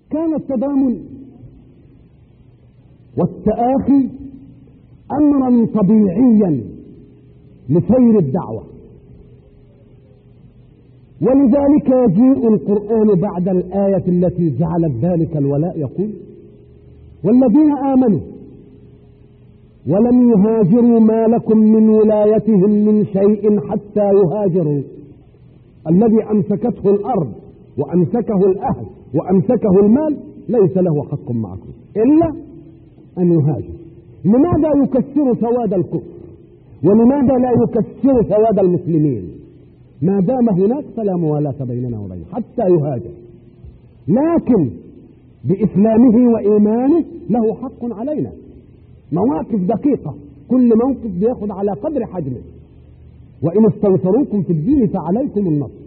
كان التضامن والتآخي أمرا طبيعيا لسير الدعوة، ولذلك يجيء القرآن بعد الآية التي جعلت ذلك الولاء يقول: والذين آمنوا ولم يهاجروا ما لكم من ولايتهم من شيء حتى يهاجروا. الذي أمسكته الأرض وأمسكه الأهل وأمسكه المال ليس له حق معكم إلا أن يهاجر. لماذا يكسر سواد الكفر؟ ولماذا لا يكسر سواد المسلمين؟ ما دام هناك فلا موالاة بيننا وبينه حتى يهاجر، لكن بإسلامه وإيمانه له حق علينا. مواقف دقيقة، كل موقف بياخد على قدر حجمه. وإن استنصروكم في الدين فعليكم النصر،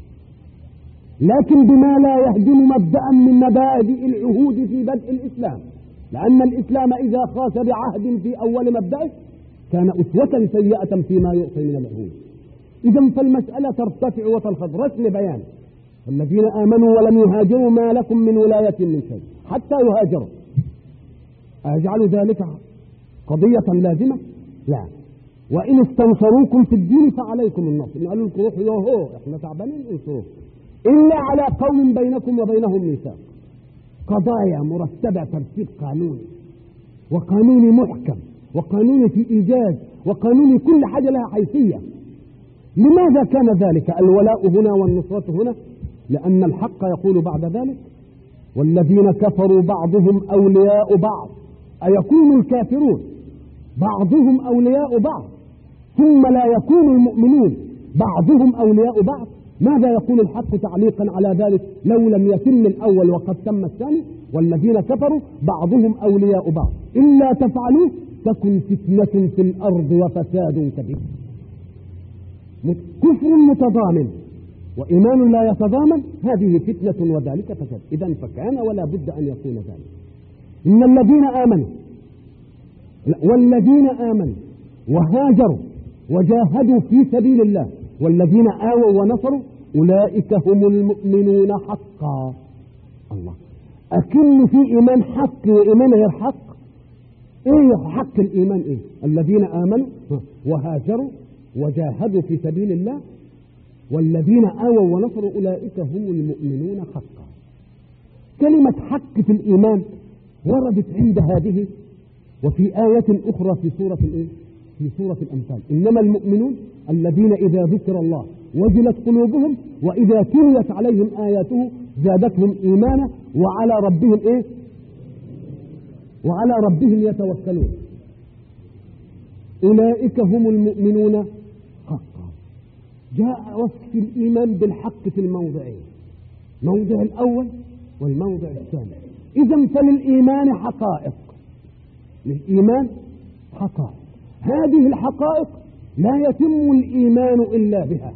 لكن بما لا يهدم مبدأ من مبادئ العهود في بدء الإسلام، لأن الإسلام إذا خاس بعهد في أول مبدأه كان أسوة سيئة فيما يعطي من العهود. إذا فالمسألة ترتفع وتنخفض. رسم بيان: الذين آمنوا ولم يهاجروا ما لكم من ولاية من شيء حتى يهاجروا. أجعل ذلك قضية لازمة؟ لا. وإن استنصروكم في الدين فعليكم النصر. قالوا لكم روحوا يوهو احنا تعبانين انصروه، إلا على قوم بينكم وبينهم ميثاق. قضايا مرتبة ترتيب قانوني، وقانوني محكم، وقانوني في إيجاز، وقانوني كل حاجة لها حيثية. لماذا كان ذلك؟ الولاء هنا والنصرة هنا لأن الحق يقول بعد ذلك: والذين كفروا بعضهم أولياء بعض. أيكون الكافرون بعضهم أولياء بعض ثم لا يكون المؤمنون بعضهم أولياء بعض؟ ماذا يقول الحق تعليقا على ذلك لو لم يتم الأول وقد تم الثاني؟ والذين كفروا بعضهم أولياء بعض إلا تفعلوا تكن فتنة في الأرض وفساد كبير. كفر متضامن وإيمان لا يتضامن، هذه فتنة وذلك فساد. إذن فكان ولا بد أن يكون ذلك. إن الذين آمنوا والذين آمنوا وهاجروا وجاهدوا في سبيل الله والذين آووا ونصروا أولئك هم المؤمنون حقا. الله، أكن في إيمان حق وإيمان غير حق. إيه حق الإيمان؟ إيه؟ الذين آمنوا وهاجروا وجاهدوا في سبيل الله والذين آووا ونصروا أولئك هم المؤمنون حقا. كلمة حق في الإيمان وردت عند هذه وفي آية أخرى في سورة في سورة الأنفال: إنما المؤمنون الذين إذا ذكر الله وجلت قلوبهم وإذا تليت عليهم آياته زادتهم إيمانا وعلى ربهم وعلى ربهم يتوكلون. أولئك هم المؤمنون حقا. جاء وصف الإيمان بالحق في الموضعين، موضع الأول والموضع الثاني. إذن فللإيمان حقائق، للإيمان حقائق. هذه الحقائق لا يتم الإيمان إلا بها.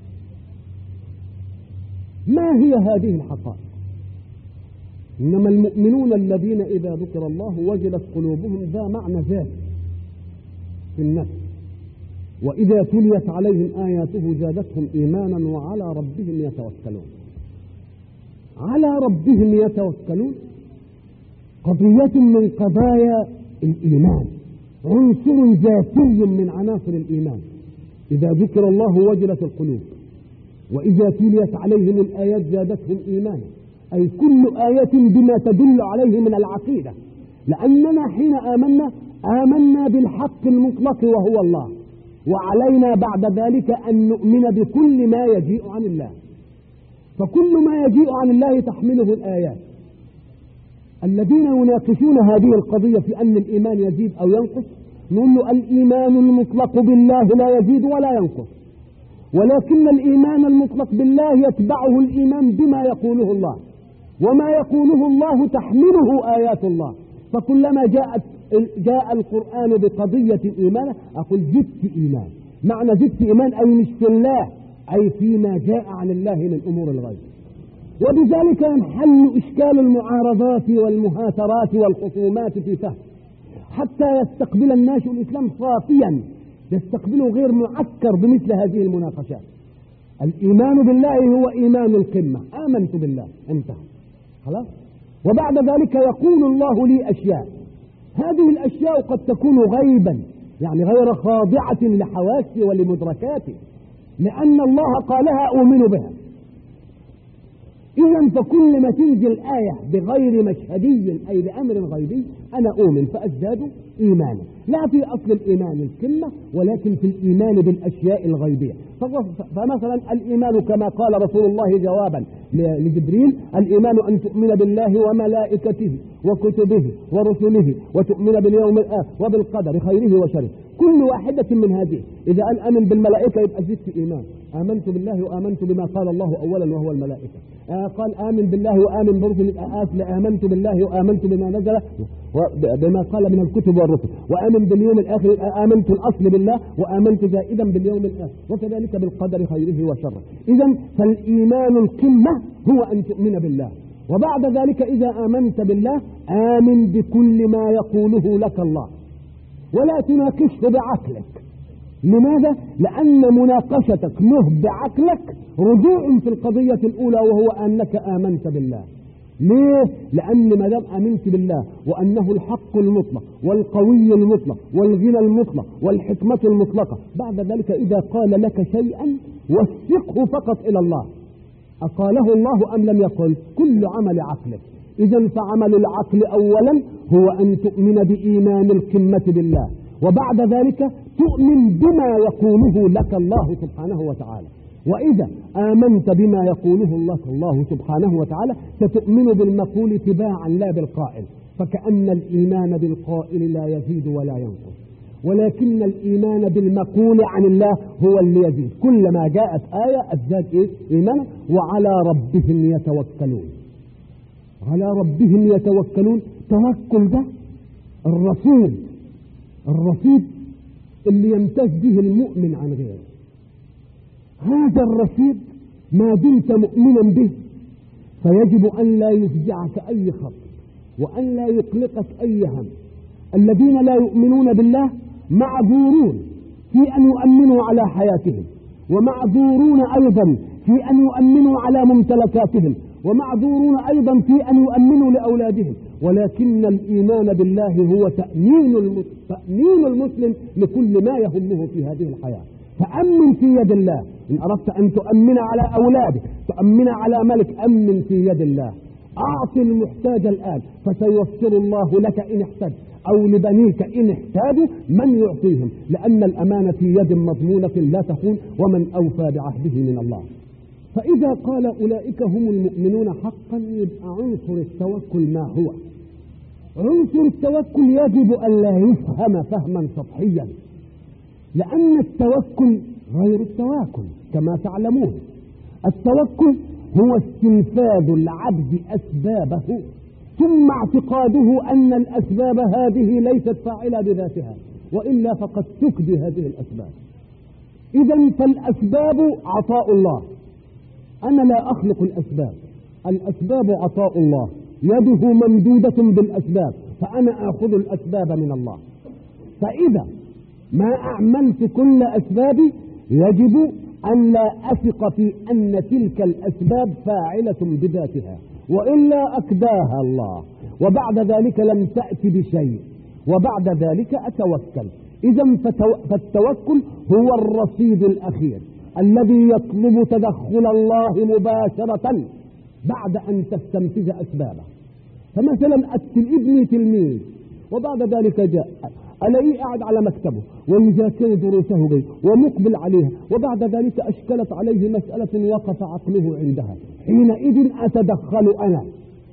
ما هي هذه الحقائق؟ إنما المؤمنون الذين إذا ذكر الله وجلت قلوبهم، ذا معنى ذات في النفس، وإذا تليت عليهم آياته زادتهم إيمانا وعلى ربهم يتوكلون. على ربهم يتوكلون قضية من قضايا الإيمان، عنصر ذاتي من عناصر الإيمان. إذا ذكر الله وجلت القلوب وإذا تليت عليهم الآيات زادتهم إيمانا، أي كل آية بما تدل عليه من العقيدة. لأننا حين آمنا بالحق المطلق وهو الله، وعلينا بعد ذلك أن نؤمن بكل ما يجيء عن الله. فكل ما يجيء عن الله تحمله الآيات. الذين يناقشون هذه القضية في أن الإيمان يزيد أو ينقص نقول له: الإيمان المطلق بالله لا يزيد ولا ينقص، ولكن الإيمان المطلق بالله يتبعه الإيمان بما يقوله الله، وما يقوله الله تحمله آيات الله. فكلما جاء القرآن بقضية الإيمان أقول زدت إيمان. معنى زدت إيمان أي مش في الله، أي فيما جاء عن الله من أمور الغيب. وبذلك ينحل إشكال المعارضات والمهاترات والخصومات في فهم، حتى يستقبل الناس الإسلام صافيا، يستقبله غير معكر بمثل هذه المناقشات. الإيمان بالله هو إيمان القمة، آمنت بالله، انتهى خلاص. وبعد ذلك يقول الله لي أشياء، هذه الأشياء قد تكون غيبا، يعني غير خاضعة لحواسي ولمدركاتي، لأن الله قالها أؤمن بها. إذا فكل ما تنزل آية بغير مشهدي أي بأمر غيبي أنا أؤمن فأزداد إيمانا، لا في أصل الإيمان الكلمة ولكن في الإيمان بالأشياء الغيبية. فمثلا الإيمان كما قال رسول الله جوابا لجبريل: الإيمان أن تؤمن بالله وملائكته وكتبه ورسله وتؤمن باليوم الآخر وبالقدر خيره وشره. كل واحدة من هذه إذا قال آمن بالملائكة يبقى زدت إيمان، آمنت بالله وآمنت بما قال الله أولا وهو الملائكة. قال آمن بالله وآمن برسل يبقى آمنت بالله وآمنت بما نزل بما قال من الكتب والرسل، وآمن باليوم الآخر يبقى آمنت الأصل بالله وآمنت زائدا باليوم الآخر، وكذلك بالقدر خيره وشره. إذا فالإيمان القمة هو أن تؤمن بالله، وبعد ذلك إذا آمنت بالله آمن بكل ما يقوله لك الله ولا تناقشه بعقلك. لماذا؟ لأن مناقشتك له بعقلك رجوع في القضية الأولى وهو أنك آمنت بالله. ليه؟ لأن ما دام آمنت بالله وأنه الحق المطلق والقوي المطلق والغنى المطلق والحكمة المطلقة، بعد ذلك إذا قال لك شيئا وثقه فقط إلى الله، أقاله الله أم لم يقل؟ كل عمل عقلك. إذا فعمل العقل أولا هو أن تؤمن بإيمان القمة بالله، وبعد ذلك تؤمن بما يقوله لك الله سبحانه وتعالى. وإذا آمنت بما يقوله لك الله سبحانه وتعالى ستؤمن بالمقول تباعا لا بالقائل، فكأن الإيمان بالقائل لا يزيد ولا ينقص، ولكن الإيمان بالمقول عن الله هو اللي يزيد. كلما جاءت آية أزداد إيمانا. وعلى ربهم يتوكلون، على ربهم يتوكلون. توكل ده الرصيد اللي يمتاز به المؤمن عن غيره. هذا الرصيد ما دمت مؤمنا به فيجب أن لا يفزعك أي خطر وأن لا يقلقك أي هم. الذين لا يؤمنون بالله معذورون في أن يؤمنوا على حياتهم، ومعذورون أيضا في أن يؤمنوا على ممتلكاتهم، ومعذورون أيضا في أن يؤمنوا لأولادهم. ولكن الإيمان بالله هو تأمين المسلم لكل ما يهمه في هذه الحياة. فأمن في يد الله. إن أردت أن تؤمن على أولادك، تؤمن على ملك، أمن في يد الله. أعطي المحتاج الآن فسيوفر الله لك إن احتاج، أو لبنيك إن احتاجوا من يعطيهم، لأن الأمانة في يد مضمونة لا تخون، ومن أوفى بعهده من الله. فإذا قال أولئك هم المؤمنون حقا، يبقى عنصر التوكل ما هو؟ عنصر التوكل يجب أن لا يفهم فهما سطحيا، لأن التوكل غير التواكل كما تعلمون. التوكل هو استنفاذ العبد أسبابه ثم اعتقاده أن الأسباب هذه ليست فاعلة بذاتها، وإلا فقد تكدي هذه الأسباب. إذن فالأسباب عطاء الله، أنا لا أخلق الأسباب، الأسباب عطاء الله، يده ممدودة بالأسباب، فأنا آخذ الأسباب من الله. فإذا ما أعملت كل أسبابي يجب أن لا أثق في أن تلك الأسباب فاعلة بذاتها، وإلا أكداها الله، وبعد ذلك لم تأتي بشيء، وبعد ذلك أتوكل. إذن فالتوكل هو الرصيد الأخير الذي يطلب تدخل الله مباشرة بعد أن تستنفذ أسبابه. فمثلا ابني تلميذ وبعد ذلك جاء ألاقيه قاعد على مكتبه ويذاكر دروسه جيد ومقبل عليها، وبعد ذلك أشكلت عليه مسألة وقف عقله عندها، حينئذ أتدخل أنا.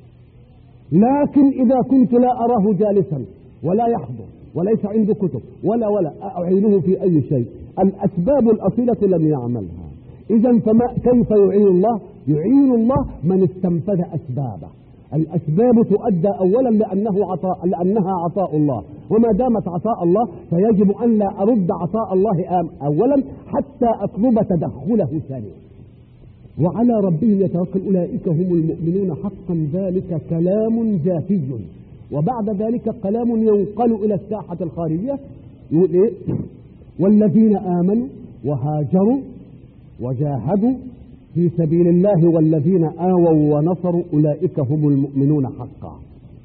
لكن إذا كنت لا أراه جالسا ولا يحضر وليس عنده كتب ولا أعينه في أي شيء، الأسباب الأصيلة لم يعملها. إذن فما كيف يعين الله؟ يعين الله من استنفذ أسبابه. الأسباب تؤدى أولا لأنها عطاء الله، وما دامت عطاء الله فيجب أن لا أرد عطاء الله أولا حتى أطلب تدخله ثانيا. وعلى ربهم يتوكل أولئك هم المؤمنون حقا، ذلك كلام ذاتي، وبعد ذلك كلام ينقل إلى الساحة الخارجية. يقول إيه؟ والذين آمنوا وهاجروا وجاهدوا في سبيل الله والذين آووا ونصروا أولئك هم المؤمنون حقا.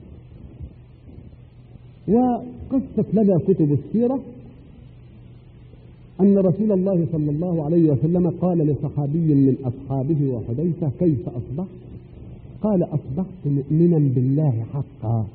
وقصة لدى كتب السيرة أن رسول الله صلى الله عليه وسلم قال لصحابي من أصحابه وحذيفة: كيف أصبحت؟ قال: أصبحت مؤمنا بالله حقا.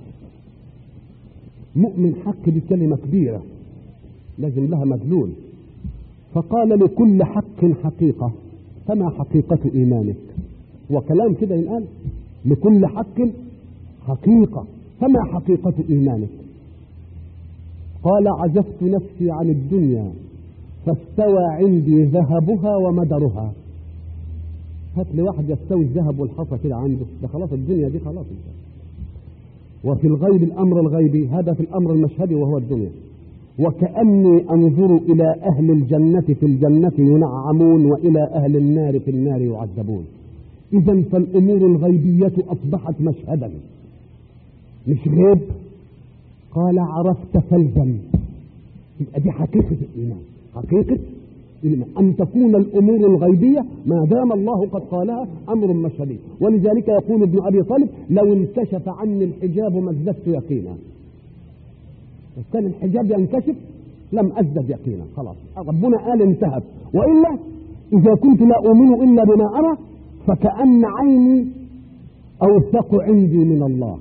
مؤمن حق دي كلمة كبيرة لازم لها مدلول. فقال: لكل حق حقيقة، فما حقيقة إيمانك؟ وكلام كده ينقال: لكل حق حقيقة، فما حقيقة إيمانك؟ قال: عزفت نفسي عن الدنيا فاستوى عندي ذهبها ومدرها. هات لي واحد يستوي الذهب والحصى كده عنده، ده خلاص الدنيا دي خلاص. وفي الغيب الأمر الغيبي، هذا في الأمر المشهدي وهو الدنيا. وكأني أنظر إلى أهل الجنة في الجنة ينعمون وإلى أهل النار في النار يعذبون. إذن فالأمور الغيبية أصبحت مشهدا مش غيب. قال: عرفت فالزم. يبقى دي حقيقة الإيمان، حقيقة الإيمان أن تكون الأمور الغيبية ما دام الله قد قالها أمر مشهدي. ولذلك يقول ابن أبي طالب: لو انكشف عني الحجاب ما ازددت يقينا. كان الحجاب ينكشف لم أزدد يقينا، خلاص ربنا قال انتهت. وإلا إذا كنت لا أؤمن إلا بما أرى فكأن عيني أوثق عندي من الله،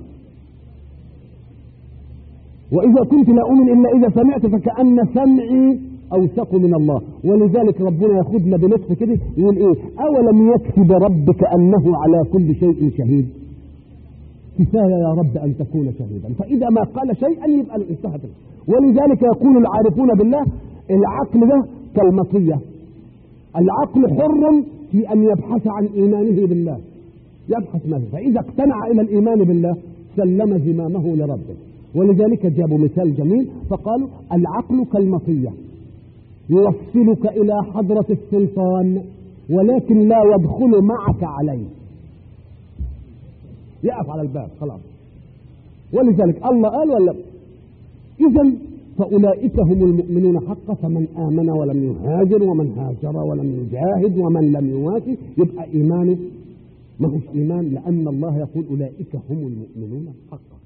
وإذا كنت لا أؤمن إلا إذا سمعت فكأن سمعي أوثق من الله. ولذلك ربنا ياخدنا بلطف كده يقول إيه: أولم يكفي بربك أنه على كل شيء شهيد؟ كفاية يا رب أن تكون شهيدا. فإذا ما قال شيئا يبقى انتهت. ولذلك يقول العارفون بالله: العقل ده كالمطية، العقل حر في أن يبحث عن إيمانه بالله، يبحث ماذا، فإذا اقتنع إلى الإيمان بالله سلم زمامه لربه. ولذلك جابوا مثال جميل فقالوا: العقل كالمطية يوصلك إلى حضرة السلطان ولكن لا يدخل معك عليه، يقف على الباب خلاص. ولذلك الله قال: ولا إذن فأولئك هم المؤمنون حقا. فمن آمن ولم يهاجر ومن هاجر ولم يجاهد ومن لم يوافي يبقى إيمانه ما هوش إيمان، لأن الله يقول: أولئك هم المؤمنون حقا.